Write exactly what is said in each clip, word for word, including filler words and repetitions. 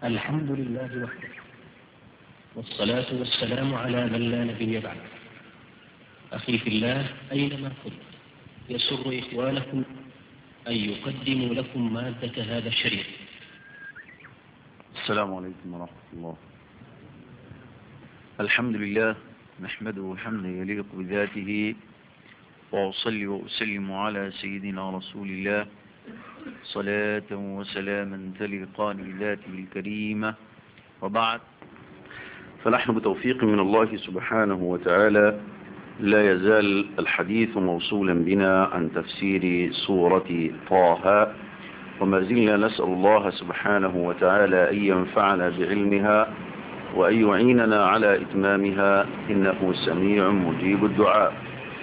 الحمد لله وحده، والصلاة والسلام على من لا نبي بعد. أخي في الله، أينما كنت يسر إخوانكم أن يقدموا لكم مادة هذا الشريط. السلام عليكم ورحمة الله. الحمد لله، نحمده حمدا يليق بذاته، وأصلي وأسلم على سيدنا رسول الله صلاة وسلاما تليقان بذاته الكريمة، وبعد، فنحن بتوفيق من الله سبحانه وتعالى لا يزال الحديث موصولا بنا عن تفسير سورة طه، وما زلنا نسأل الله سبحانه وتعالى أن ينفعنا بعلمها وأن يعيننا على إتمامها، إنه سميع مجيب الدعاء.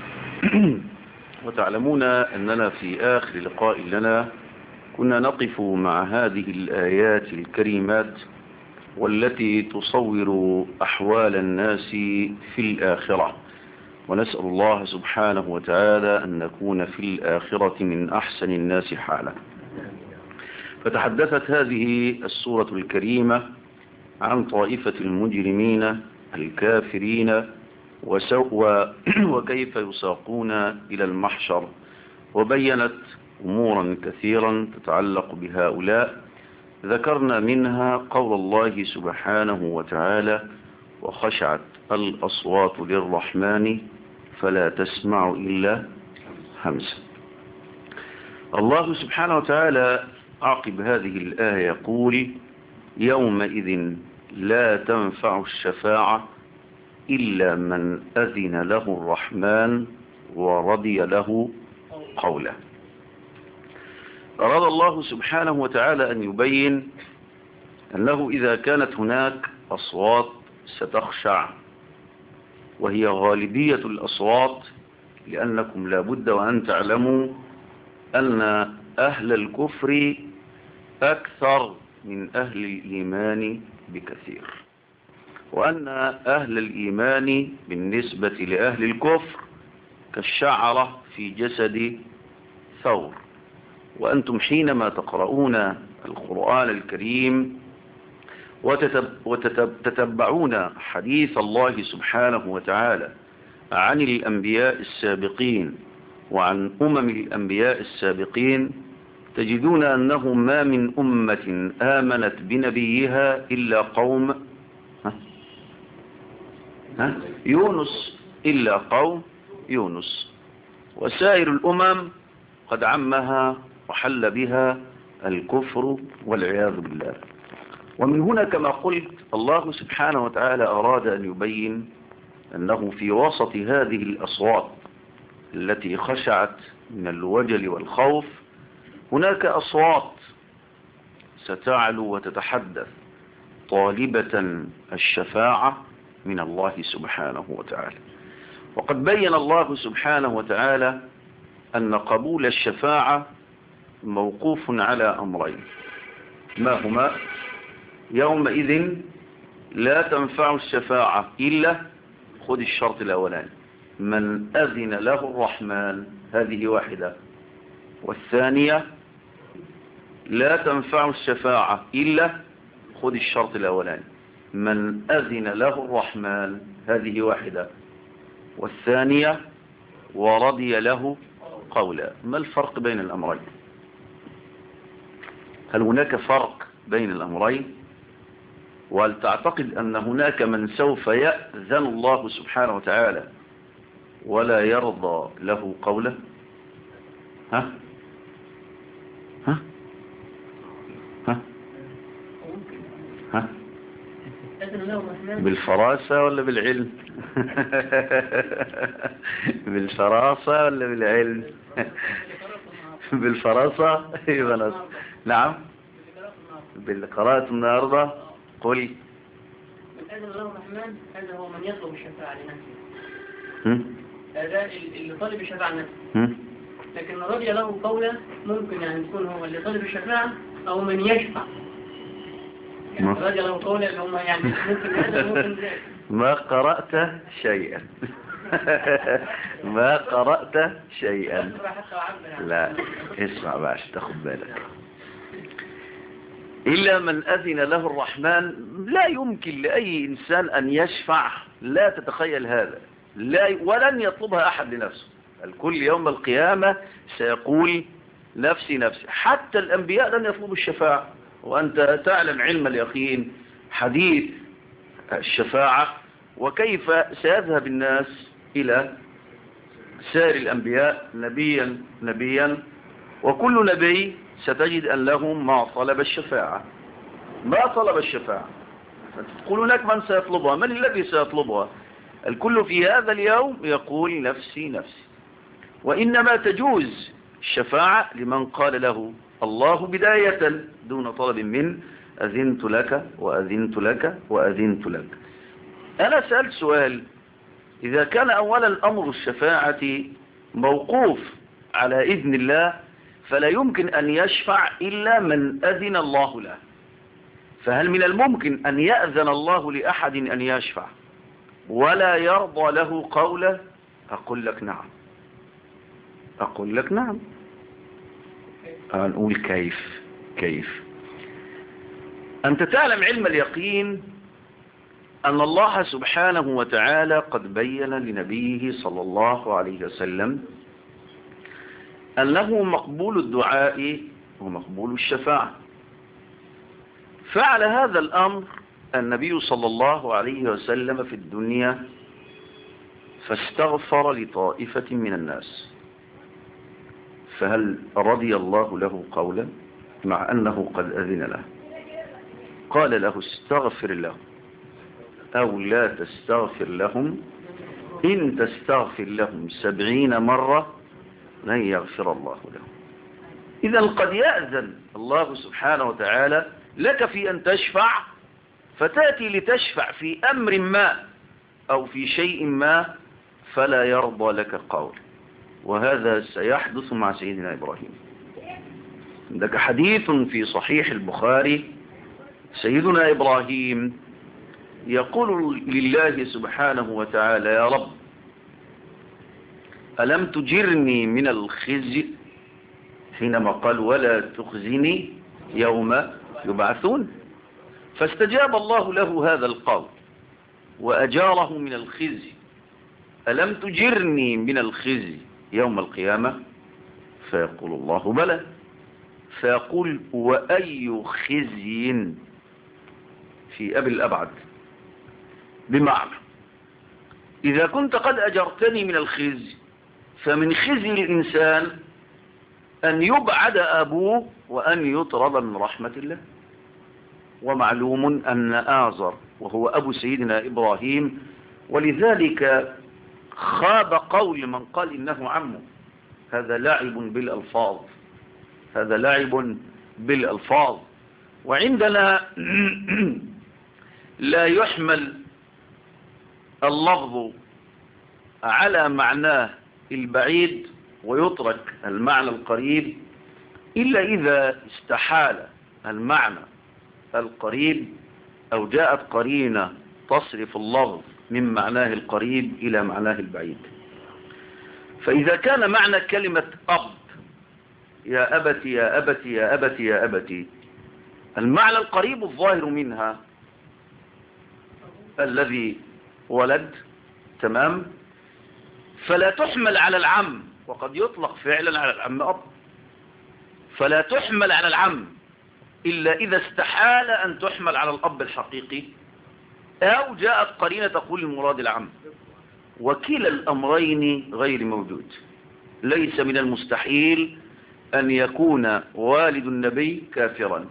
وتعلمون أننا في آخر لقاء لنا كنا نقف مع هذه الآيات الكريمات والتي تصور أحوال الناس في الآخرة، ونسأل الله سبحانه وتعالى أن نكون في الآخرة من أحسن الناس حالا. فتحدثت هذه السورة الكريمة عن طائفة المجرمين الكافرين وكيف يساقون إلى المحشر، وبينت أمورا كثيرا تتعلق بهؤلاء. ذكرنا منها قول الله سبحانه وتعالى: وخشعت الأصوات للرحمن فلا تسمع إلا همسا. الله سبحانه وتعالى عقب هذه الآية يقول: يومئذ لا تنفع الشفاعة إلا من أذن له الرحمن ورضي له قولا. أراد الله سبحانه وتعالى أن يبين أنه إذا كانت هناك أصوات ستخشع، وهي غالبية الأصوات، لأنكم لا بد وأن تعلموا أن أهل الكفر أكثر من أهل الإيمان بكثير، وأن أهل الإيمان بالنسبة لأهل الكفر كالشعرة في جسد ثور. وأنتم حينما تقرؤون القرآن الكريم وتتبعون حديث الله سبحانه وتعالى عن الأنبياء السابقين وعن أمم الأنبياء السابقين، تجدون أنه ما من أمة آمنت بنبيها إلا قوم ها؟ ها؟ يونس، إلا قوم يونس، وسائر الأمم قد عمها وحل بها الكفر والعياذ بالله. ومن هنا كما قلت الله سبحانه وتعالى أراد أن يبين أنه في وسط هذه الأصوات التي خشعت من الوجل والخوف هناك أصوات ستعلو وتتحدث طالبة الشفاعة من الله سبحانه وتعالى. وقد بين الله سبحانه وتعالى أن قبول الشفاعة موقوف على أمرين، ما هما؟ يومئذ لا تنفع الشفاعة إلا، خذ الشرط الأولاني، من أذن له الرحمن، هذه واحدة. والثانية لا تنفع الشفاعة إلا، خذ الشرط الأولاني، من أذن له الرحمن، هذه واحدة. والثانية ورضي له قولا. ما الفرق بين الأمرين؟ هل هناك فرق بين الأمرين؟ وهل تعتقد أن هناك من سوف يأذن الله سبحانه وتعالى ولا يرضى له قوله؟ ها؟ ها؟ ها؟ ها؟ بالفراسة ولا بالعلم؟ بالفراسة ولا بالعلم؟ بالفراسة. نعم، بالقراءة النهاردة. قل الأذن الله الرحمن، هذا هو من يطلب الشفاعة لنفسه، هذا اللي طالب الشفاعة لنفسه. لكن رضي له قولا ممكن يعني يكون هو اللي طالب الشفاعة أو من يشفع، يعني رضي له قولا اللي هم يعني ممكن هذا ممكن ذلك. ما قرأت شيئا. ما قرأت شيئا. لا، اسمع باش تاخد بالك. إلا من أذن له الرحمن. لا يمكن لأي إنسان أن يشفع، لا تتخيل هذا، لا ولن يطلبها أحد لنفسه. الكل يوم القيامة سيقول نفسي نفسي. حتى الأنبياء لن يطلبوا الشفاعة، وأنت تعلم علم اليقين حديث الشفاعة، وكيف سيذهب الناس إلى سائر الأنبياء نبيا نبيا، وكل نبي ستجد أن لهم ما طلب الشفاعة ما طلب الشفاعة فتقول هناك من سيطلبها. من الذي سيطلبها؟ الكل في هذا اليوم يقول نفسي نفسي. وإنما تجوز الشفاعة لمن قال له الله بداية دون طلب من أذنت لك وأذنت لك وأذنت لك. أنا سألت سؤال: إذا كان أولا أمر الشفاعة موقوف على إذن الله، فلا يمكن أن يشفع إلا من أذن الله له، فهل من الممكن أن يأذن الله لأحد أن يشفع ولا يرضى له قوله؟ أقول لك نعم. أقول لك نعم. نقول كيف كيف أنت تعلم علم اليقين أن الله سبحانه وتعالى قد بين لنبيه صلى الله عليه وسلم أنه مقبول الدعاء ومقبول الشفاعة. فعل هذا الأمر النبي صلى الله عليه وسلم في الدنيا، فاستغفر لطائفة من الناس، فهل رضي الله له قولا مع أنه قد أذن له؟ قال له استغفر له أو لا تستغفر لهم، إن تستغفر لهم سبعين مرة لن يغفر الله لهم. إذا قد يأذن الله سبحانه وتعالى لك في أن تشفع، فتأتي لتشفع في أمر ما أو في شيء ما فلا يرضى لك قول. وهذا سيحدث مع سيدنا إبراهيم. عندك حديث في صحيح البخاري: سيدنا إبراهيم يقول لله سبحانه وتعالى: يا رب ألم تجرني من الخزي، حينما قال ولا تخزني يوم يبعثون، فاستجاب الله له هذا القول وأجاره من الخزي. ألم تجرني من الخزي يوم القيامة؟ فيقول الله بلى. فيقول وأي خزي في أبي الأبعد، بمعنى إذا كنت قد أجرتني من الخزي، فمن خزي الإنسان أن يبعد أبوه وأن يطرد من رحمة الله. ومعلوم أن آزر وهو أبو سيدنا إبراهيم، ولذلك خاب قول من قال إنه عمه. هذا لعب بالألفاظ، هذا لعب بالألفاظ. وعندنا لا يحمل اللفظ على معناه البعيد ويترك المعنى القريب إلا إذا استحال المعنى القريب أو جاءت قرينة تصرف اللفظ من معناه القريب إلى معناه البعيد. فإذا كان معنى كلمة أب، يا أبتي يا أبتي يا أبتي يا أبتي، المعنى القريب الظاهر منها الذي ولد، تمام، فلا تحمل على العم، وقد يطلق فعلا على العم أب، فلا تحمل على العم إلا إذا استحال أن تحمل على الأب الحقيقي، أو جاءت قرينة تقول المراد العم. وكلا الأمرين غير موجود. ليس من المستحيل أن يكون والد النبي كافرا،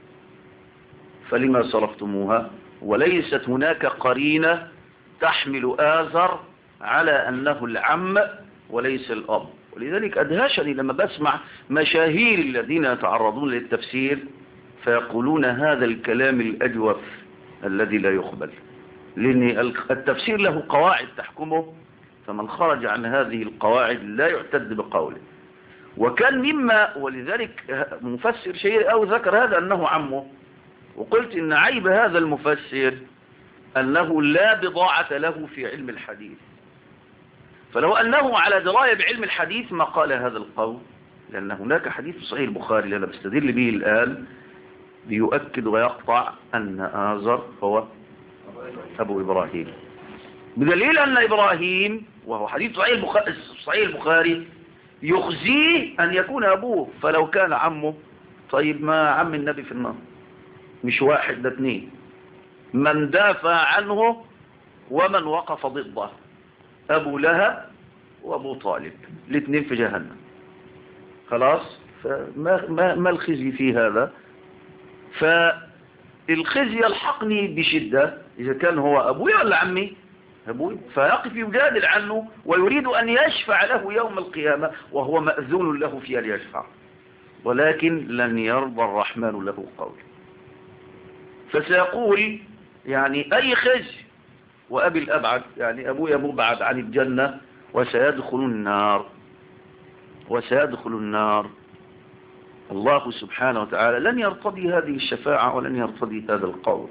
فلما صرفتموها؟ وليست هناك قرينة تحمل آزر على أنه العم وليس الأب. ولذلك أدهشني لما بسمع مشاهير الذين يتعرضون للتفسير فيقولون هذا الكلام الأجوف الذي لا يقبل، لأن التفسير له قواعد تحكمه، فمن خرج عن هذه القواعد لا يعتد بقوله. وكان مما، ولذلك مفسر شيء أو ذكر هذا أنه عمه، وقلت إن عيب هذا المفسر أنه لا بضاعة له في علم الحديث. فلو أنه على دراية بعلم الحديث ما قال هذا القول، لأن هناك حديث في صحيح البخاري اللي أنا بستدل به الآن بيؤكد ويقطع أن آزر هو أبو إبراهيم، بدليل أن إبراهيم وهو حديث صحيح البخاري يخزيه أن يكون أبوه، فلو كان عمه طيب ما عم النبي في النار، مش واحد ده اثنين، من دافع عنه ومن وقف ضده، أبو لهب وأبو طالب الاثنين في جهنم. خلاص، فما ما ما الخزي في هذا؟ فالخزي يلحقني بشدة إذا كان هو أبوي ولا عمي، أبوي، فيقف يجادل عنه ويريد أن يشفع له يوم القيامة وهو مأذون له في أن يشفع، ولكن لن يرضى الرحمن له قول، فسيقول يعني أي خزي وأبي الأبعد، يعني أبوي مبعد عن الجنة وسيدخل النار وسيدخل النار. الله سبحانه وتعالى لن يرتضي هذه الشفاعة ولن يرتضي هذا القول.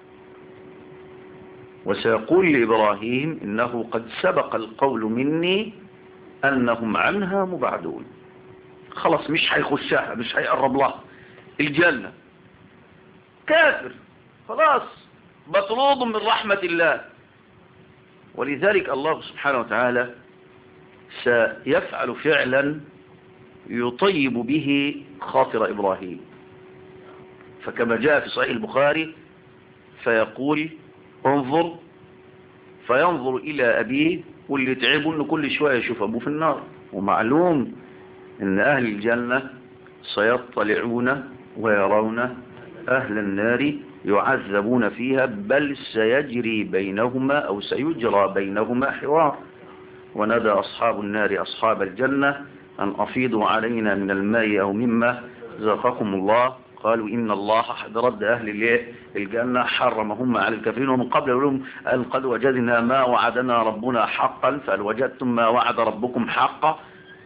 وسيقول لإبراهيم إنه قد سبق القول مني أنهم عنها مبعدون، خلاص مش هيخشها، مش هيقرب لها الجنة، كافر خلاص مطرود من رحمة الله. ولذلك الله سبحانه وتعالى سيفعل فعلا يطيب به خاطر إبراهيم، فكما جاء في صحيح البخاري فيقول انظر، فينظر إلى أبيه، واللي تعبوا أنه كل شوية يشوف أبوه في النار، ومعلوم أن أهل الجنة سيطلعون ويرون أهل النار يعذبون فيها، بل سيجري بينهما أو سيجرى بينهما حوار. ونادى أصحاب النار أصحاب الجنة أن أفيضوا علينا من الماء أو مما رزقكم الله، قالوا إن الله رد أهل الجنة حرمهم على الكافرين، ومن قبل لهم قال قد وجدنا ما وعدنا ربنا حقا، فهل وجدتم ما وعد ربكم حقا؟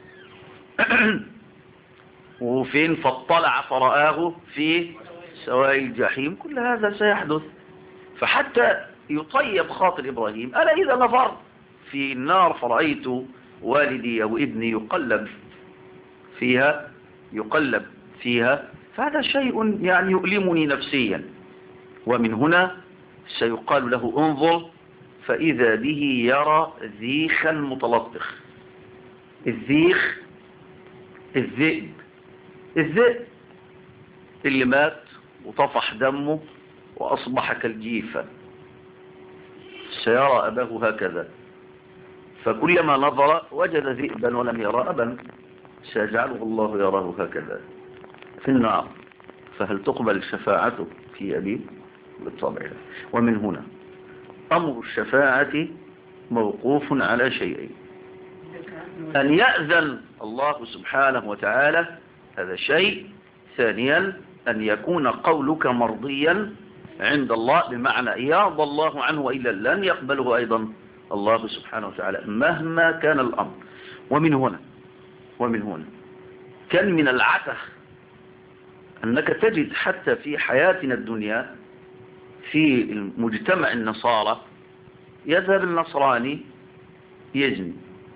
وفين؟ فاطلع فرآه في سواء الجحيم. كل هذا سيحدث، فحتى يطيب خاطر إبراهيم ألا إذا نظر في النار فرأيت والدي أو ابني يقلب فيها يقلب فيها فهذا شيء يعني يؤلمني نفسيا. ومن هنا سيقال له انظر فإذا به يرى ذيخا متلطخ. الذيخ الذئب الذئب اللي مات وطفح دمه وأصبح كالجيفة، سيرى أباه هكذا، فكلما نظر وجد ذئبا ولم يرى أبا، سيجعله الله يراه هكذا في النار. فهل تقبل شفاعته في أبيه؟ بالطبع. ومن هنا أمر الشفاعة موقوف على شيئين: أن يأذن الله سبحانه وتعالى، هذا شيء، ثانيا أن يكون قولك مرضيا عند الله، بمعنى يرضى الله عنه وإلا لن يقبله أيضا الله سبحانه وتعالى مهما كان الأمر. ومن هنا ومن هنا كان من العته أنك تجد حتى في حياتنا الدنيا في المجتمع النصارى يذهب النصراني يزني،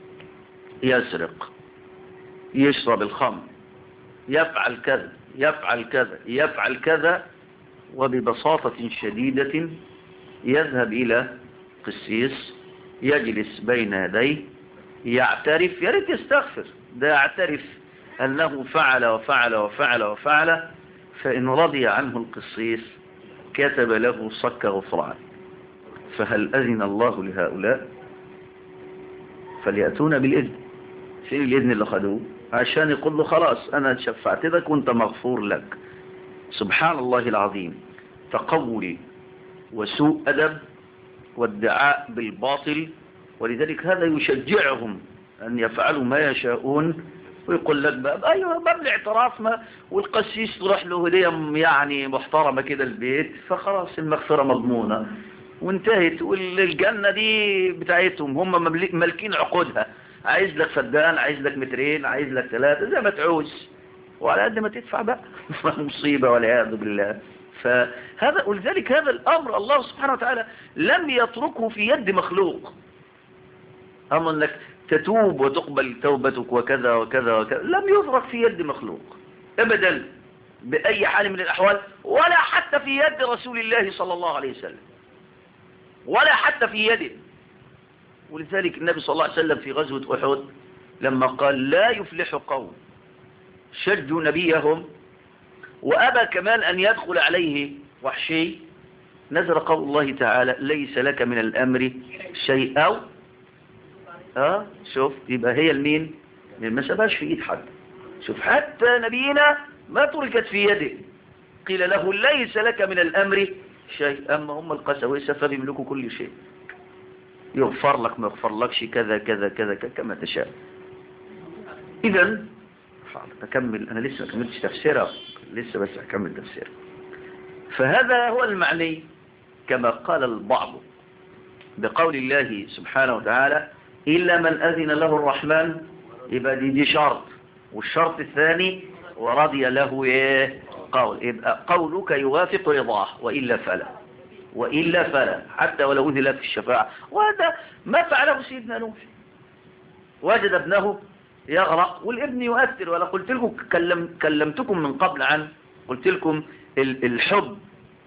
يسرق، يشرب الخمر، يفعل كذا يفعل كذا يفعل كذا، وببساطة شديدة يذهب إلى قسيس يجلس بين يديه يعترف، يا ريت يستغفر، ده يعترف أنه فعل وفعل وفعل وفعل، فإن رضي عنه القسيس كتب له صك غفران. فهل أذن الله لهؤلاء؟ فليأتون بالإذن. فين الإذن اللي خدوه؟ عشان يقول له خلاص أنا شفعت لك وانت مغفور لك. سبحان الله العظيم، تقول وسوء أدب والدعاء بالباطل. ولذلك هذا يشجعهم أن يفعلوا ما يشاءون، ويقول لك بقى أيوة باب الاعتراف، ما والقسيس تروح له هدية يعني محترمة كده البيت، فخلاص المغفرة مضمونة وانتهت، والجنة دي بتاعتهم، هم ملكين عقودها، عايز لك فدان، عايز لك مترين، عايز لك ثلاثة، زي ما تعوز، وعلى قد ما تدفع بقى مصيبة والعياذ بالله. فهذا ولذلك هذا الأمر الله سبحانه وتعالى لم يتركه في يد مخلوق، أما أنك تتوب وتقبل توبتك وكذا وكذا وكذا، لم يترك في يد مخلوق أبدا، بأي حال من الأحوال، ولا حتى في يد رسول الله صلى الله عليه وسلم، ولا حتى في يده. ولذلك النبي صلى الله عليه وسلم في غزوة أحد لما قال لا يفلح قوم شجوا نبيهم وأبى كمان أن يدخل عليه وحشي، نزل قول الله تعالى ليس لك من الأمر شيء. أو اه شوف، يبقى هي المين ما سباش في ايد حد. شوف حتى نبينا ما تركت في يده، قيل له ليس لك من الأمر شيء، أما هم القساوسة فبيملكوا كل شيء، يغفر لك ما يغفر لكش كذا كذا كذا كما تشاء. إذن أكمل، أنا لسه ما كملتش تفسيرها، لسه بس أكمل تفسيرها. فهذا هو المعني كما قال البعض بقول الله سبحانه وتعالى إلا من أذن له الرحمن، يبقى دي, دي شرط، والشرط الثاني ورضي له إيه قول، يبقى قولك يوافق رضاه وإلا فلا، وإلا فلا حتى ولو أذن لك في الشفاعة. وهذا ما فعله سيدنا نوح، وجد ابنه يغرق والابن يؤثر. ولا قلت لكم كلم كلمتكم من قبل عن قلت لكم الحب،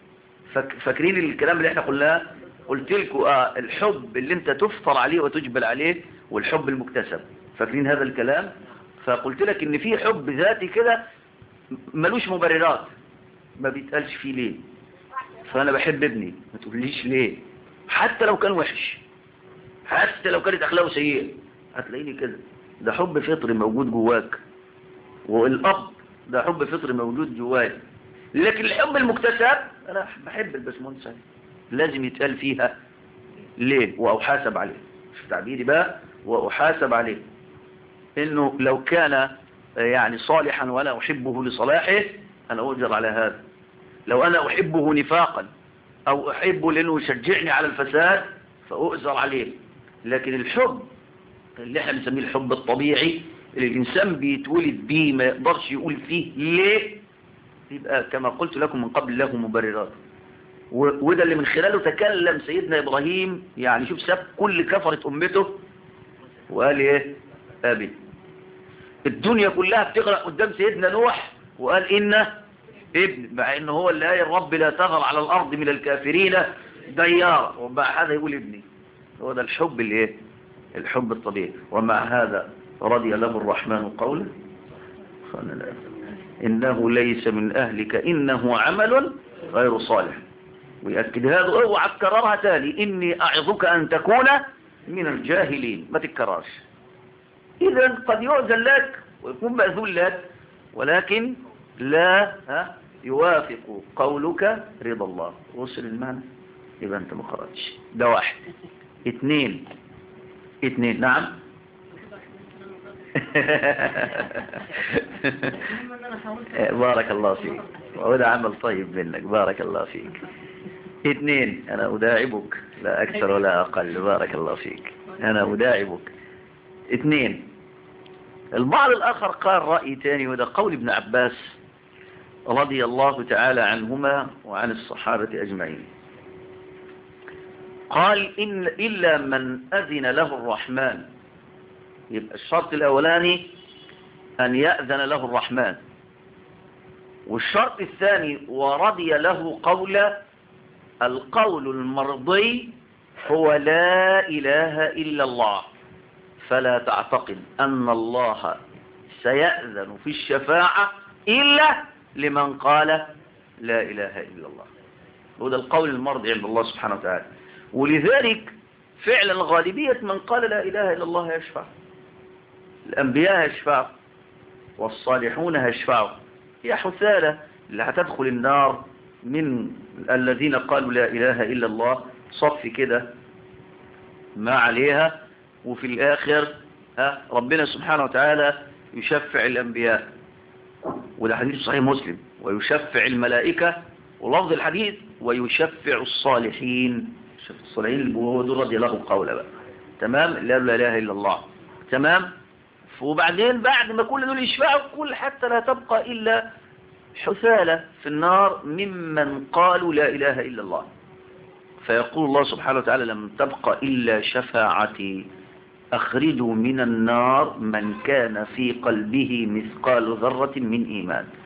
فاكرين الكلام اللي احنا قلناه؟ قلت لكم آه الحب اللي انت تفطر عليه وتجبل عليه، والحب المكتسب، فاكرين هذا الكلام؟ فقلت لك ان في حب ذاتي كده ملوش مبررات، ما بيتقالش فيه ليه. فانا بحب ابني، ما تقوليش ليه، حتى لو كان وحش، حتى لو كانت اخلاقه سيئه، هتلاقيني كده. ده حب فطري موجود جواك، والاب ده حب فطري موجود جواك. لكن الحب المكتسب انا بحب البسمونس لازم يتقال فيها ليه واحاسب عليه. شوف تعبيري بقى، واحاسب عليه، انه لو كان يعني صالحا وانا احبه لصلاحه انا اؤجر على هذا. لو انا احبه نفاقا او احبه لانه يشجعني على الفساد فاؤجر عليه. لكن الحب اللي احنا بنسميه الحب الطبيعي اللي الانسان بيتولد بيه ما يقدرش يقول فيه ليه، يبقى كما قلت لكم من قبل له مبررات. وده اللي من خلاله تكلم سيدنا إبراهيم، يعني شوف ساب كل كفرة أمته وقال إيه أبي. الدنيا كلها بتغرق قدام سيدنا نوح وقال إنه ابن، مع إنه هو اللي قال الرب لا تغر على الأرض من الكافرين ديارا، ومع هذا يقول ابني. هو ده الحب اللي إيه الحب الطبيعي. ومع هذا رضي له الرحمن قوله إنه ليس من أهلك إنه عمل غير صالح. ويأكد هذا، اوعى تكررها تاني، إني أعظك أن تكون من الجاهلين، ما تكررش. إذن قد يؤذن لك ويكون مأذون لك، ولكن لا ها يوافق قولك رضا الله. وصل المعنى؟ يبقى أنت ما قرأتش. ده واحد. اثنين اثنين نعم. بارك الله فيك، وهذا عمل طيب منك، بارك الله فيك. اثنين، أنا أداعبك لا أكثر ولا أقل، بارك الله فيك، أنا أداعبك. اثنين، البعض الآخر قال رأي تاني، وده قول ابن عباس رضي الله تعالى عنهما وعن الصحابة أجمعين. قال إن إلا من أذن له الرحمن، يبقى الشرط الأولاني أن يأذن له الرحمن، والشرط الثاني ورضي له قول. القول المرضي هو لا إله إلا الله، فلا تعتقد أن الله سيأذن في الشفاعة إلا لمن قال لا إله إلا الله. وده القول المرضي عند الله سبحانه وتعالى. ولذلك فعلا غالبية من قال لا إله إلا الله يشفع، الأنبياء يشفعوا والصالحون يشفعوا. يا حثالة اللي هتدخل النار من الذين قالوا لا إله إلا الله صف كده ما عليها، وفي الآخر ها ربنا سبحانه وتعالى يشفع الأنبياء، وده حديث صحيح مسلم، ويشفع الملائكة، ولفظ الحديث ويشفع الصالحين. الصالحين اللي هو دول رضي له قوله بقى، تمام، لا لا إله إلا الله، تمام. وبعدين بعد ما كل دول يشفعوا كل حتى لا تبقى إلا حثالة في النار ممن قالوا لا إله إلا الله. فيقول الله سبحانه وتعالى لم تبقى إلا شفاعتي أخرجوا من النار من كان في قلبه مثقال ذرة من إيمان.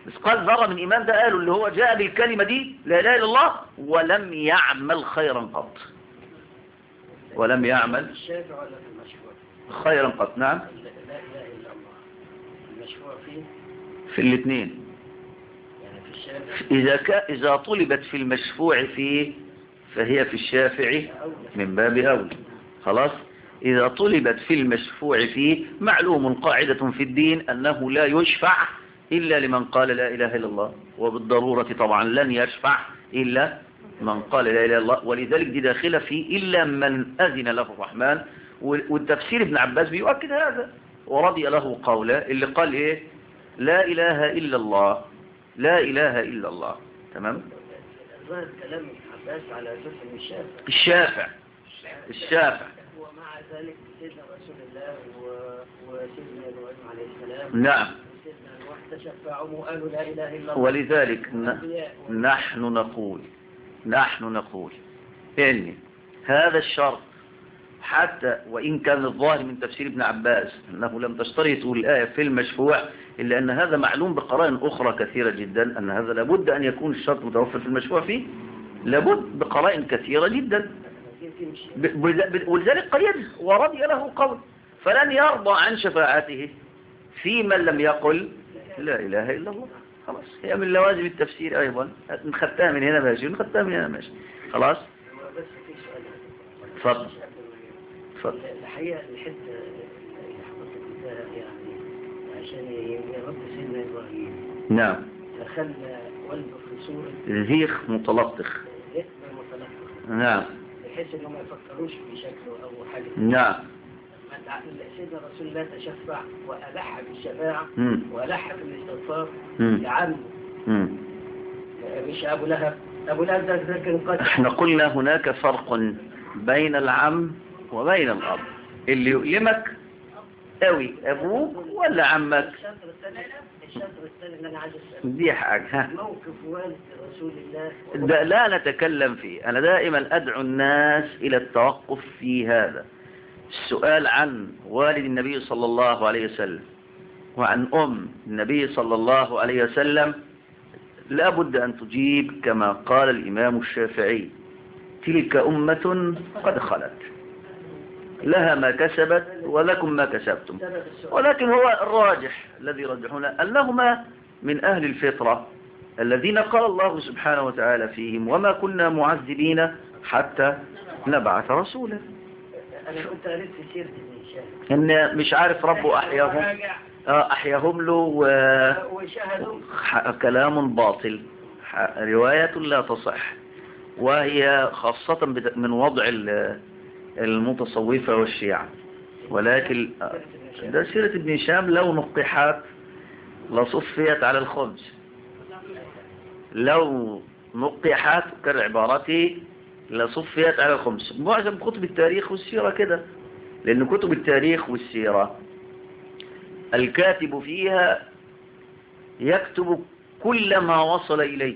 مثقال ذرة من إيمان ده قالوا اللي هو جاء بالكلمة دي لا إله إلا الله ولم يعمل خيرا قط، ولم يعمل الشافع ولا في المشروع خيرا قط. نعم لا إله إلا الله المشروع فيه في الاثنين. يعني في الشافع إذا كا إذا طلبت في المشفوع فيه فهي في الشافع من باب أولى. خلاص. إذا طلبت في المشفوع فيه معلوم قاعدة في الدين أنه لا يشفع إلا لمن قال لا إله إلا الله، وبالضرورة طبعا لن يشفع إلا من قال لا إله إلا الله، ولذلك دي داخلة فيه إلا من أذن له الرحمن. والتفسير ابن عباس بيؤكد هذا، ورضي له قوله اللي قال إيه لا إله إلا الله، لا إله إلا الله. تمام. ظاهر كلام ابن عباس على أساس إن الشافع الشافع الشافع ومع ذلك سيدنا رسول الله وسيدنا إبراهيم عليه السلام نعم وسيدنا نوح تشفعوا وقالوا لا إله إلا الله. ولذلك نحن نقول نحن نقول إن هذا الشرط حتى وإن كان الظاهر من تفسير ابن عباس أنه لم تشترط الآية في المشفوع، إلا أن هذا معلوم بقرائن أخرى كثيرة جدا أن هذا لابد أن يكون الشرط متوفر في المشفوع فيه، لابد بقرائن كثيرة جدا. ولذلك قيد ورضي له قول، فلن يرضى عن شفاعته في من لم يقل لا إله إلا الله. خلاص. هي من لوازم التفسير أيضا، نخدتها من هنا ماشي ونخدتها من هنا ماشي. خلاص. بس في سؤال تفضل تفضل. الحقيقة الحتة اللي حضرتك فيها يعني عشان يرد سيدنا إبراهيم نعم فخلى والده في صورة زيخ متلطخ. ذئب متلطخ نعم بحيث انهم ما يفكروش في شكله او حاجه. نعم. سيدنا رسول الله تشفع والح بالشفاعه مم. والح بالاستغفار مم. لعمه مش ابو لهب. ابو لهب ده كان قاتل. احنا قلنا هناك فرق بين العم وبين الاب. اللي يؤلمك قوي ابوك ولا عمك؟ الشطر الثاني الشطر الثاني اللي انا عايز اساله دي حاجه. ها. موقف والد رسول الله ده لا نتكلم فيه. أنا دائما أدعو الناس إلى التوقف في هذا السؤال عن والد النبي صلى الله عليه وسلم وعن أم النبي صلى الله عليه وسلم. لا بد أن تجيب كما قال الإمام الشافعي تلك أمة قد خلت لها ما كسبت ولكم ما كسبتم. ولكن هو الراجح الذي رجحنا أنهما من أهل الفطرة الذين قال الله سبحانه وتعالى فيهم وما كنا معذبين حتى نبعث رسولا. أنا كنت قريت في سيرة ابن هشام إن مش عارف ربه أحياهم أحياهم له وشاهدوا كلام باطل، رواية لا تصح، وهي خاصة من وضع المتصوفة والشيعة. ولكن ده سيرة ابن هشام لو نقحت لصفيت على الخبز، لو نقحت كالعبارتي لصفيت على الخمس. معظم كتب التاريخ والسيرة كده، لأن كتب التاريخ والسيرة الكاتب فيها يكتب كل ما وصل إليه.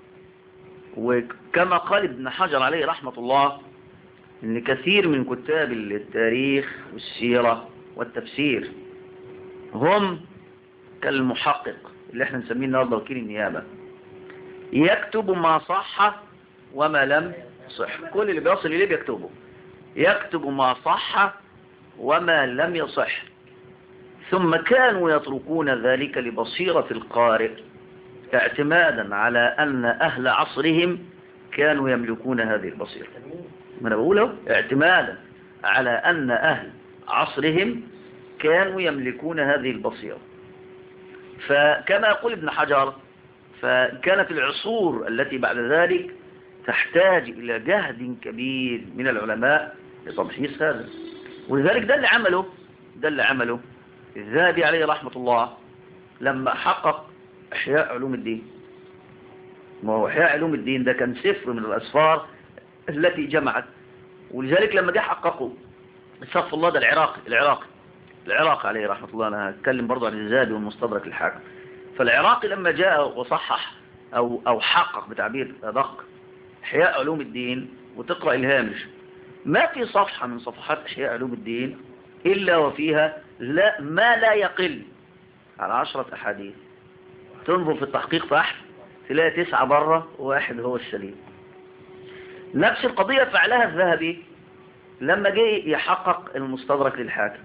وكما قال ابن حجر عليه رحمة الله إن كثير من كتاب التاريخ والسيرة والتفسير هم كالمحقق اللي احنا نسميه النهارده وكيل النيابة، يكتب ما صح وما لم صح. كل اللي بيصل إليه بيكتبه، يكتب ما صح وما لم يصح. ثم كانوا يتركون ذلك لبصيرة القارئ اعتمادا على أن أهل عصرهم كانوا يملكون هذه البصيرة. ما أنا بقوله اعتمادا على أن أهل عصرهم كانوا يملكون هذه البصيرة. فكما يقول ابن حجر فكانت العصور التي بعد ذلك تحتاج إلى جهد كبير من العلماء لتمحيص هذا. ولذلك ده اللي عمله ده اللي عمله الذهبي عليه رحمة الله لما حقق إحياء علوم الدين. ما هو إحياء علوم الدين ده كان سفر من الأسفار التي جمعت. ولذلك لما جه حققه صف الله ده العراقي العراقي العراقي عليه رحمة الله، أنا هتكلم برضو عن الذهبي والمستدرك الحاكم. فالعراقي لما جاء وصحح أو أو حقق بتعبير أدق إحياء علوم الدين، وتقرأ الهامش ما في صفحة من صفحات إحياء علوم الدين إلا وفيها لا ما لا يقل عن عشرة أحاديث تنظر في التحقيق تحت تلاقي تسعة بره وواحد هو السليم. نفس القضية فعلها الذهبي لما جه يحقق المستدرك للحاكم،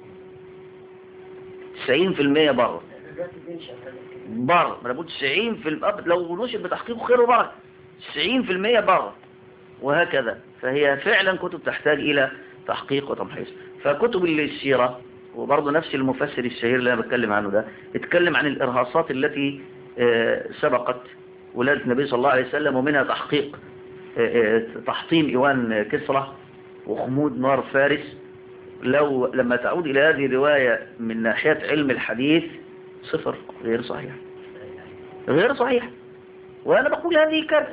تسعين في المية بره بره، ما نقول تسعين في المية لو نشر بتحقيقه خير وبركة، تسعين في المية بره، وهكذا. فهي فعلا كتب تحتاج إلى تحقيق وتمحيص. فكتب السيرة وبرضه نفس المفسر الشهير اللي أنا بتكلم عنه ده اتكلم عن الإرهاصات التي سبقت ولادة النبي صلى الله عليه وسلم، ومنها تحقيق تحطيم إيوان كسرى وخمود نار فارس. لو لما تعود إلى هذه الرواية من ناحية علم الحديث صفر، غير صحيح غير صحيح. وأنا بقول هذه كارثة.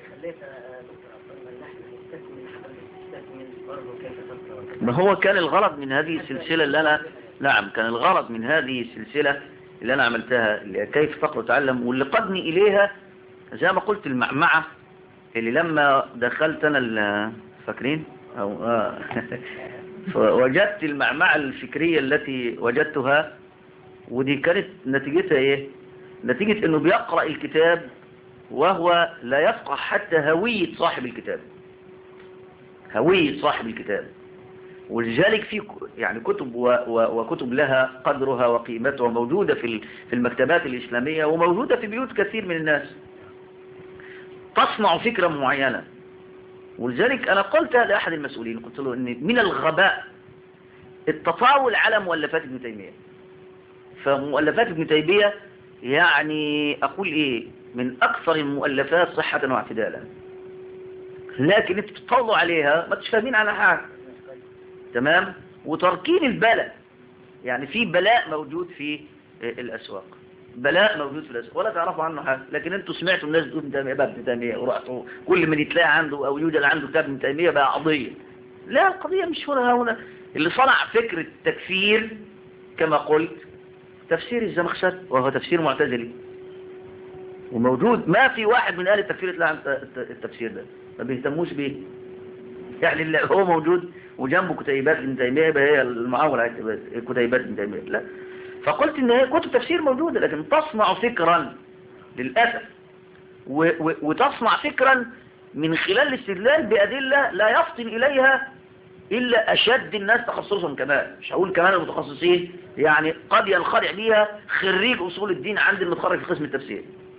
ما هو كان الغرض من هذه السلسلة اللي أنا نعم كان الغرض من هذه السلسلة اللي أنا عملتها كيف تقرأ وتعلم، واللي قدني إليها زي ما قلت المعمعة اللي لما دخلت أنا فاكرين أو آه وجدت المعمعة الفكرية التي وجدتها، ودي كانت نتيجتها إيه؟ نتيجة إنه بيقرأ الكتاب وهو لا يفقه حتى هوية صاحب الكتاب، هوية صاحب الكتاب. ولذلك في يعني كتب و و وكتب لها قدرها وقيمتها موجودة في في المكتبات الإسلامية وموجودة في بيوت كثير من الناس تصنع فكرة معينة. ولذلك أنا قلت لأحد المسؤولين، قلت له إن من الغباء التطاول على مؤلفات ابن تيمية. فمؤلفات ابن تيمية يعني أقول إيه من أكثر المؤلفات صحة واعتدالا، لكن انتوا بتطولوا عليها ما تفهمين عنها حاجة. تمام. وتركين البلاء، يعني في بلاء موجود في الأسواق، بلاء موجود في الأسواق ولا تعرفوا عنه حاجة، لكن انتوا سمعتوا الناس بتقول ابن ابن تيمية ورحتوا كل من يتلاقى عنده أو يوجد عنده كتاب ابن تيمية بقى قضية. لا، القضية مش هنا هنا. اللي صنع فكرة التكفير كما قلت تفسير الزمخشري، وهو تفسير معتزلي وموجود، ما في واحد من أهل التكفير يطلع عن التفسير ده، ما بيهتموش بيه. يعني هو موجود وجنبه كتيبات ابن تيمية هي المعاول على كتيبات ابن تيمية. لا، فقلت ان هي كتب تفسير موجودة لكن تصنع فكرا للأسف، وتصنع فكرا من خلال الاستدلال بأدلة لا يفطن إليها إلا أشد الناس تخصصهم، كمان مش هقول كمان المتخصصين، يعني قد ينخدع بيها خريج أصول الدين عند المتخرج في قسم التفسير.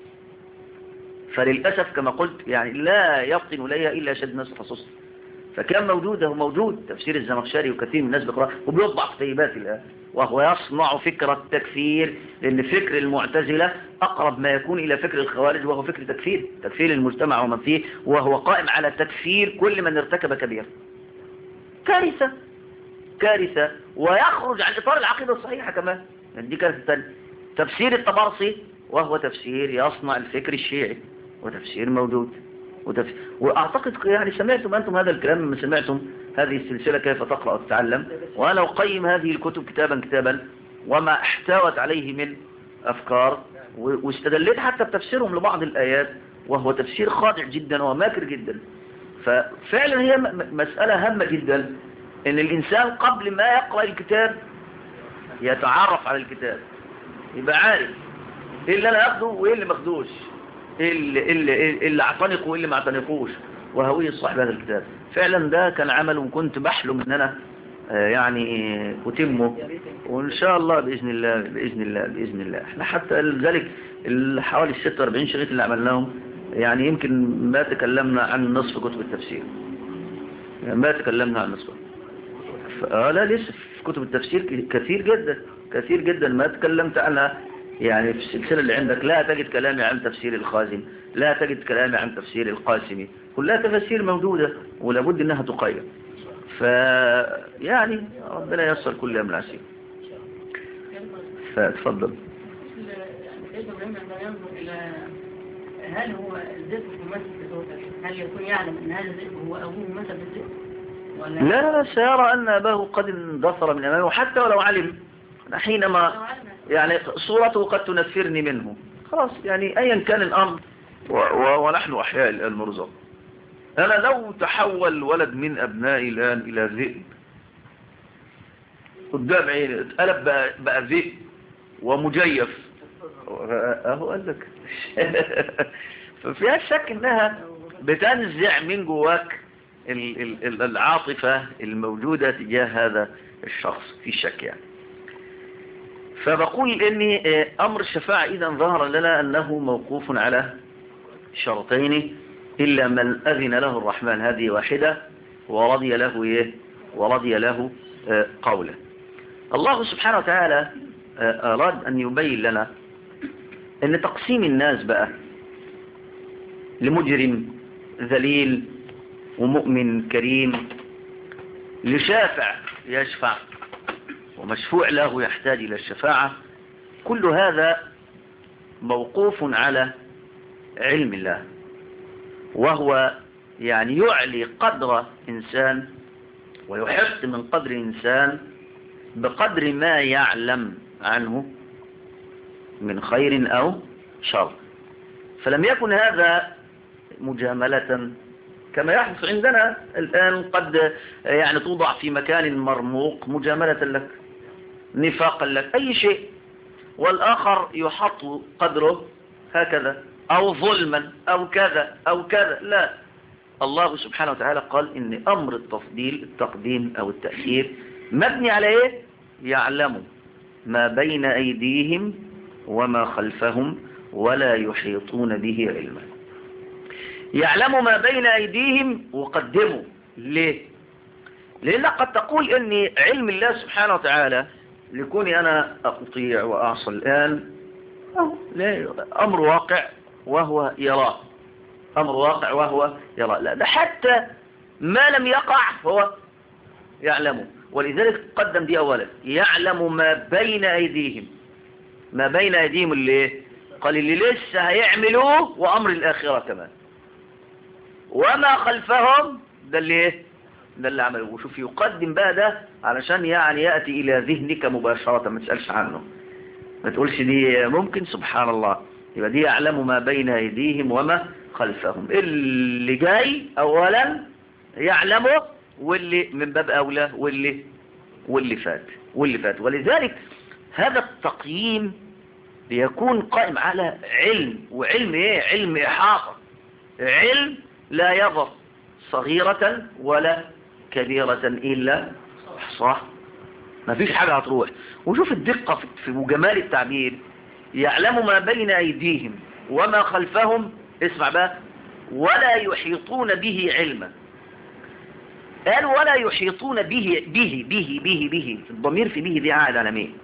فللأسف كما قلت يعني لا يفطن إليها إلا أشد الناس تخصصهم. فكان موجود، هو موجود تفسير الزمخشري وكثير من الناس بيقرأه وبيطبع كتيبات الآن، وهو يصنع فكرة تكفير، لأن فكر المعتزلة أقرب ما يكون إلى فكر الخوارج، وهو فكر تكفير تكفير المجتمع ومن فيه، وهو قائم على تكفير كل من ارتكب كبيرة. كارثة كارثة، ويخرج عن إطار العقيدة الصحيحة كمان. يعني دي كارثة ثانية. تفسير الطبرسي وهو تفسير يصنع الفكر الشيعي، وتفسير موجود وتف... وأعتقد يعني سمعتم أنتم هذا الكلام لما سمعتم هذه السلسلة كيف تقرأ وتتعلم، وأنا أقيم هذه الكتب كتابا كتابا وما احتوت عليه من أفكار، و... واستدلت حتى بتفسيرهم لبعض الآيات، وهو تفسير خاضع جدا وماكر جدا. ففعلا هي م... مسألة هامة جدا إن الإنسان قبل ما يقرأ الكتاب يتعرف على الكتاب، يبقى عارف إيه اللي أنا أخده وإيه اللي ما أخدوش، اللي, اللي, اللي اعتنقوا واللي ما اعتنقوش، وهوية صاحب هذا الكتاب. فعلا ده كان عمل وكنت بحلم ان انا يعني اتمه، وان شاء الله باذن الله باذن الله باذن الله. احنا حتى لذلك حوالي ستة وأربعين شريط اللي عملناهم يعني يمكن ما تكلمنا عن نصف كتب التفسير، يعني ما تكلمنا عن نصف. اه لا لسه في كتب التفسير كثير جدا كثير جدا ما تكلمت عنها. يعني في السلسلة اللي عندك لا تجد كلامي عن تفسير الخازن، لا تجد كلامي عن تفسير القاسمي، كلها تفسير موجودة ولابد انها تقيم. فيعني ربنا ييسر كل امر عسير. فتفضل. هل هو الذئب ممثل بصوته؟ هل يكون يعلم ان هذا الذئب هو ابوه مثل بالذئب؟ لا لا لا، سيرى ان اباه قد اندثر من امامه، حتى ولو علم حينما يعني صورته قد تنفرني منه، خلاص يعني ايا كان الامر، و و ونحن احياء الان مرزق. انا لو تحول ولد من ابنائي الان الى ذئب قدام عيني، اتقلب بقى, بقى ذئب ومجيف، اهو قال لك. ففيها شك انها بتنزع من جواك العاطفة الموجودة تجاه هذا الشخص، في شك يعني. فبقول ان امر الشفاعة اذا ظهر لنا انه موقوف على شرطين، الا من اذن له الرحمن، هذه واحدة، ورضي له ايه ورضي له قوله. الله سبحانه وتعالى اراد ان يبين لنا ان تقسيم الناس بقى لمجرم ذليل ومؤمن كريم، لشافع يشفع ومشفوع له يحتاج إلى الشفاعة، كل هذا موقوف على علم الله، وهو يعني يعلي قدر إنسان ويحط من قدر إنسان بقدر ما يعلم عنه من خير أو شر. فلم يكن هذا مجاملة كما يحدث عندنا الآن، قد يعني توضع في مكان مرموق مجاملة لك، نفاقا لك، أي شيء، والآخر يحط قدره هكذا، أو ظلما أو كذا أو كذا. لا، الله سبحانه وتعالى قال إن أمر التفضيل التقديم أو التأخير مبني على إيه؟ يعلم ما بين أيديهم وما خلفهم ولا يحيطون به علما. يعلم ما بين أيديهم وقدموا. ليه؟ لأن قد تقول إن علم الله سبحانه وتعالى لكوني أنا أطيع وأعصى الآن أمر واقع وهو يرى، أمر واقع وهو يرى. لا، ده حتى ما لم يقع هو يعلمه، ولذلك قدم دي أولا، يعلم ما بين أيديهم. ما بين أيديهم اللي قال اللي لسه هيعملوه وأمر الآخرة كمان، وما خلفهم ده اللي ايه ده اللي عملوه. وشوف يقدم بقى ده علشان يعني يأتي إلى ذهنك مباشرة، ما تسألش عنه، ما تقولش دي ممكن، سبحان الله. يبقى دي يعلم ما بين أيديهم وما خلفهم، اللي جاي أولا يعلمه، واللي من باب أولى واللي واللي فات واللي فات ولذلك هذا التقييم بيكون قائم على علم، وعلم ايه؟ علم إحاطة، علم لا يضر صغيرة ولا كبيرة إلا صح، ما فيش حاجة هتروح. وشوف الدقة في وجمال التعبير، يعلم ما بين أيديهم وما خلفهم، اسمع بقى، ولا يحيطون به علما. قال ولا يحيطون به به به به به الضمير في به دي عائد على مين؟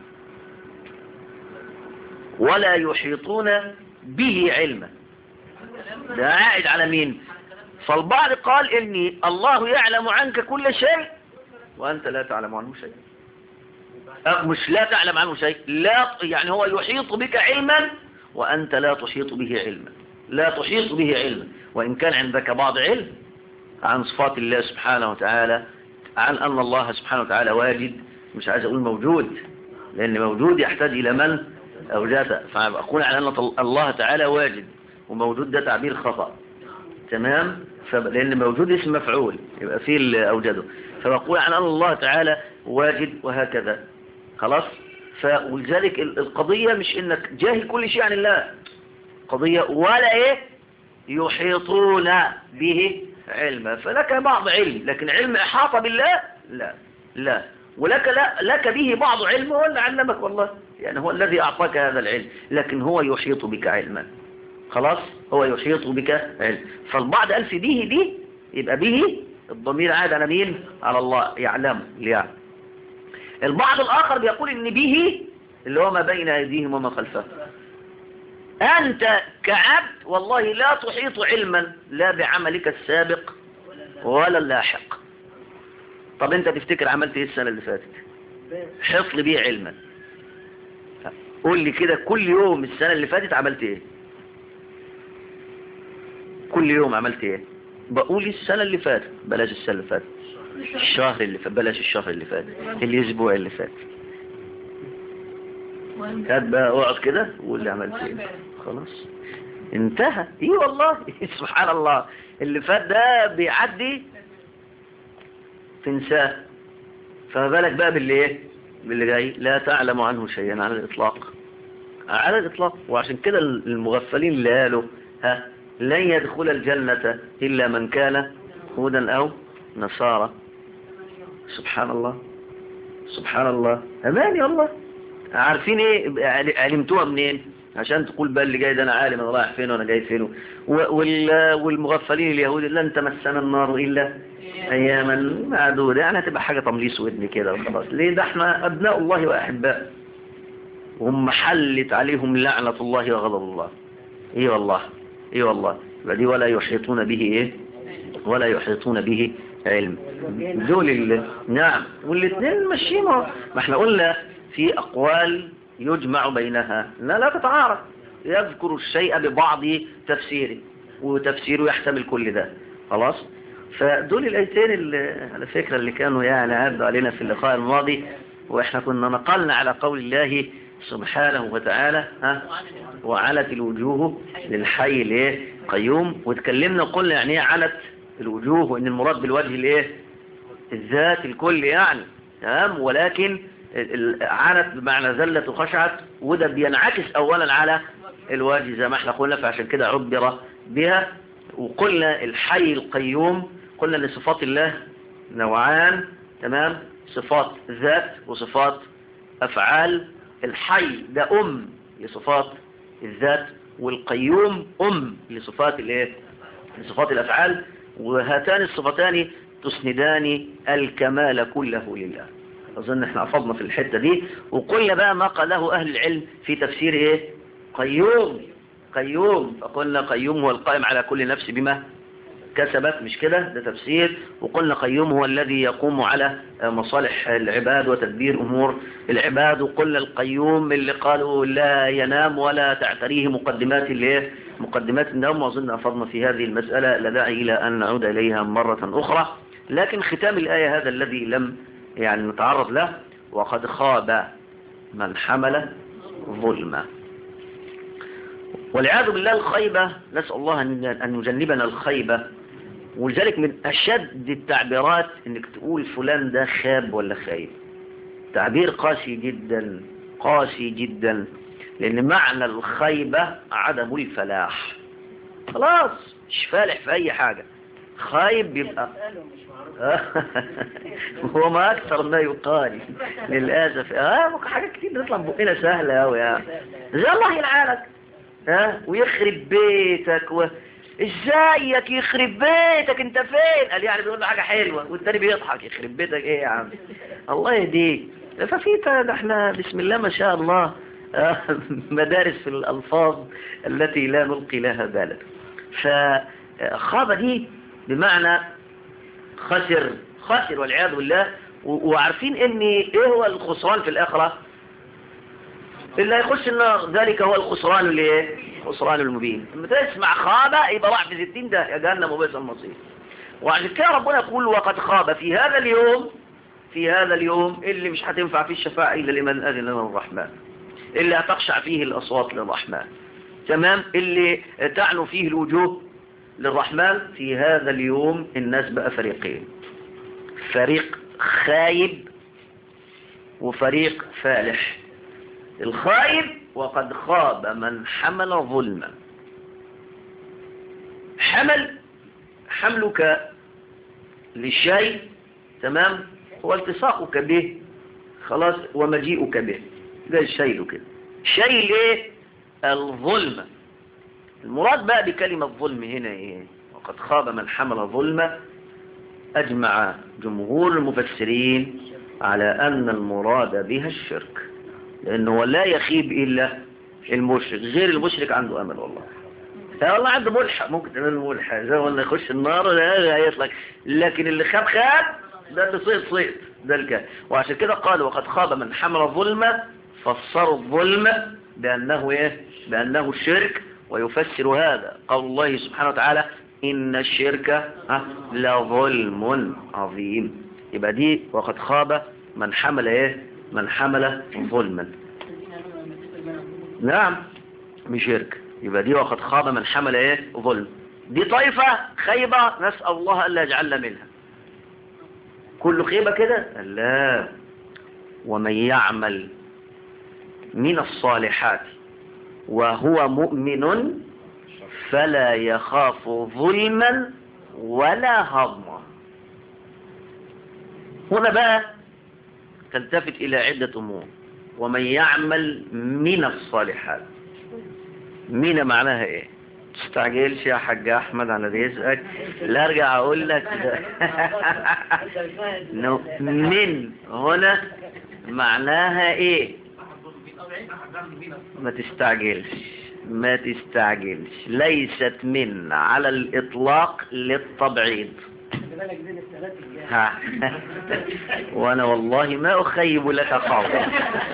ولا يحيطون به علما، ده عائد على مين؟ فالبعض قال إني الله يعلم عنك كل شيء وأنت لا تعلم عنه شيء. مش لا تعلم عنه شيء، لا، يعني هو يحيط بك علما وأنت لا تحيط به علما، لا تحيط به علما، وإن كان عندك بعض علم عن صفات الله سبحانه وتعالى، عن أن الله سبحانه وتعالى واجد، مش عايز أقول موجود، لأن موجود يحتاج إلى من أوجده، فأقول عن أن الله تعالى واجد، وموجود ده تعبير خطأ، تمام؟ لأن موجود اسم مفعول يبقى فيه اللي أوجده، فبقول عن أن الله تعالى واجد وهكذا، خلاص. فولذلك القضية مش إنك جاهل كل شيء عن الله، قضية ولا إيه يحيطون به علما، فلك بعض علم، لكن علم إحاطة بالله لا لا، ولك لا لك به بعض علم، هو اللي علمك والله، يعني هو الذي أعطاك هذا العلم، لكن هو يحيط بك علما، خلاص، هو يحيط بك علم. فالبعض قال في به دي يبقى به الضمير عاد على مين؟ على الله، يعلم ليعلم. البعض الآخر بيقول إن به اللي هو ما بين أيديهم وما خلفهم. أنت كعبد والله لا تحيط علما لا بعملك السابق ولا اللاحق. طب أنت تفتكر عملت إيه السنة اللي فاتت؟ حط لي بيه علما، قول لي كده كل يوم السنة اللي فاتت عملت إيه؟ كل يوم عملت إيه؟ بقول السنة اللي فاتت، بلاش السنة اللي فاتت، الشهر اللي فات، بلاش الشهر اللي فات، الأسبوع اللي فات. هات بقى اقعد كده وقول لي عملت ايه، خلاص انتهى. ايه والله سبحان الله، اللي فات ده بيعدي تنساه، فما بالك بقى باللي ايه؟ باللي جاي. لا تعلم عنه شيئا على الاطلاق، على الإطلاق. وعشان كده المغفلين اللي قالوا ها لن يدخل الجنة إلا من كان هودا أو نصارى، سبحان الله سبحان الله، أماني والله. عارفين ايه علمتوها منين عشان تقول بقى اللي جاي ده انا عالم انا رايح فين وانا جاي فين؟ والمغفلين اليهود لن تمسنا النار الا اياما معدوده، يعني هتبقى حاجه تمليس ودن كده وخلاص. ليه؟ ده احنا ابناء الله واحباء، وهم حلت عليهم لعنه الله وغضب الله. ايه والله ايه والله. يبقى دي ولا يحيطون به ايه ولا يحيطون به علم. دول اللي نعم، والاثنين ماشيين. ما احنا قلنا في أقوال يجمع بينها لا لا تتعارض، يذكر الشيء ببعض تفسيره وتفسيره يحتمل كل ده خلاص. فدول الآيتين اللي على فكرة اللي كانوا يعني عدوا علينا في اللقاء الماضي، وإحنا كنا نقلنا على قول الله سبحانه وتعالى ها وعلت الوجوه للحي الايه قيوم، وتكلمنا وقلنا يعني ايه علت الوجوه، وإن المراد بالوجه الايه الذات الكل يعني تمام، ولكن عانت بمعنى زلت وخشعت، وده بينعكس اولا على الوجه زي ما احنا قلنا، فعشان كده عبر بها. وقلنا الحي القيوم، قلنا ان صفات الله نوعان تمام، صفات ذات وصفات افعال. الحي ده ام لصفات الذات، والقيوم ام لصفات الايه لصفات الافعال، وهاتان الصفتان تسندان الكمال كله لله. أظن احنا عفضنا في الحتة دي، وقلنا بقى ما قاله أهل العلم في تفسير ايه قيوم قيوم فقلنا قيوم هو القائم على كل نفس بما كسبت، مش كده؟ ده تفسير. وقلنا قيوم هو الذي يقوم على مصالح العباد وتدبير أمور العباد. وقلنا القيوم اللي قالوا لا ينام ولا تعتريه مقدمات الايه مقدمات النوم. وأظن أفضنا في هذه المسألة، لا داعي إلى أن نعود إليها مرة أخرى. لكن ختام الآية هذا الذي لم يعني نتعرض له: وقد خاب من حمل ظلما. والعياذ بالله الخيبة، نسأل الله أن يجنبنا الخيبة. ولذلك من أشد التعبيرات أنك تقول فلان ده خاب ولا خايب، تعبير قاسي جدا قاسي جدا، لأن معنى الخيبة عدم الفلاح. خلاص مش فالح في أي حاجة، خايب بيبقى هو ما أكثر ما يقال للأسف. آه حاجات كتير بتطلع بقنا سهلة أوي يعني، زي الله يلعنك ها ويخرب بيتك و... ازيك يخرب بيتك انت فين؟ قال يعني بيقول له حاجة حلوة والتاني بيضحك. يخرب بيتك ايه يا عم؟ الله يهديك. ففي احنا بسم الله ما شاء الله مدارس في الألفاظ التي لا نلقي لها بالا. فخاب دي بمعنى خسر خسر والعياذ بالله. وعارفين ان ايه هو الخسران في الآخرة؟ اللي هيخش النار، ذلك هو الخسران اللي ايه الخسران المبين. لما تسمع خاب يبقى راح في ستين ده يا جهنم وبئس المصير. وعشان كده ربنا يقول وقد خاب في هذا اليوم في هذا اليوم اللي مش هتنفع فيه الشفاعة إلا لمن أذن له الرحمن، اللي هتخشع فيه الأصوات للرحمن تمام، اللي تعنو فيه الوجوه للرحمن. في هذا اليوم الناس بقى فريقين: فريق خايب وفريق فالح. الخائب وقد خاب من حمل ظلما. حمل حملك للشيء تمام هو التصاقك به خلاص ومجيئك به، ده الشيء كده. شيء ايه؟ الظلم. المراد بقى بكلمة ظلم هنا ايه؟ وقد خاب من حمل ظلما. اجمع جمهور المفسرين على ان المراد بها الشرك، لأنه لا يخيب إلا المشرك، غير المشرك عنده أمل والله. والله عنده ملحق، ممكن تعمل ملحق زي ما يخش النار لا هيطلق، لكن اللي خاب خاب ده اللي صيد صيد ده الكلام. وعشان كده قالوا وقد خاب من حمل ظلما، فسروا الظلم بأنه إيه؟ بأنه الشرك. ويفسر هذا قول الله سبحانه وتعالى إن الشرك لظلم عظيم. يبقى دي وقد خاب من حمل إيه؟ من حمل ظلما. نعم مش شرك. يبقى دي وقد خاب من حمل ايه ظلم. دي طائفة خيبة نسأل الله ألا يجعلنا منها. كل خيبة كده لا. ومن يعمل من الصالحات وهو مؤمن فلا يخاف ظلما ولا هضما. هنا بقى تلتفت إلى عدة أمور. ومن يعمل من الصالحات، من معناها إيه؟ تستعجلش يا حاج أحمد على رزقك، لا أرجع أقول لك من هنا معناها إيه؟ ما تستعجلش ما تستعجلش ليست من على الإطلاق للتبعيض. ها وانا والله ما اخيب لك قولا.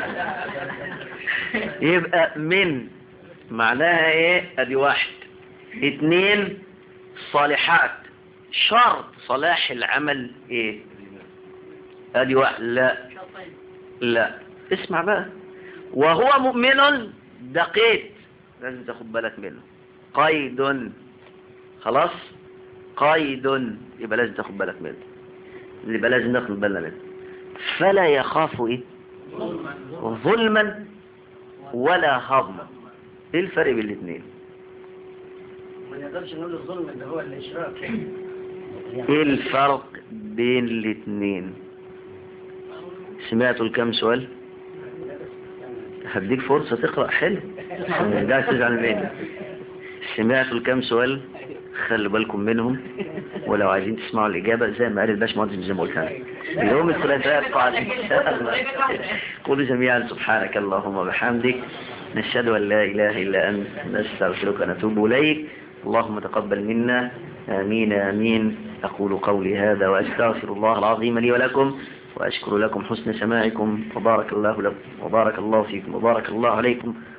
يبقى من معناها ايه؟ ادي واحد. اتنين صالحات، شرط صلاح العمل ايه؟ ادي واحد. لا لا اسمع بقى. وهو مؤمن ده قيد لازم تاخد بالك منه. قيد خلاص، قيد يبقى لازم تاخد بالك منه، يبقى لازم ناخد بالنا منه. فلا يخاف ايه؟ ظلما ولا هضما. ايه الفرق بين الاثنين؟ ما نقدرش نقول الظلم اللي هو الاشراك. ايه الفرق بين الاثنين؟ سمعتوا الكم سؤال؟ هديك فرصة تقرأ حلو، لا تزعل مني. سمعتوا الكم سؤال؟ خلوا بالكم منهم، ولو عايزين تسمعوا الإجابة زي ما قال الباشمهندس زي ما قلت لك يوم الثلاثاء القادم إن شاء الله. قولوا جميعا سبحانك اللهم وبحمدك، نشهد أن لا إله إلا أنت، نستغفرك ونتوب إليك. اللهم تقبل منا، آمين آمين. أقول قولي هذا وأستغفر الله العظيم لي ولكم، وأشكر لكم حسن سماعكم، وبارك الله لكم وبارك الله فيكم وبارك الله عليكم.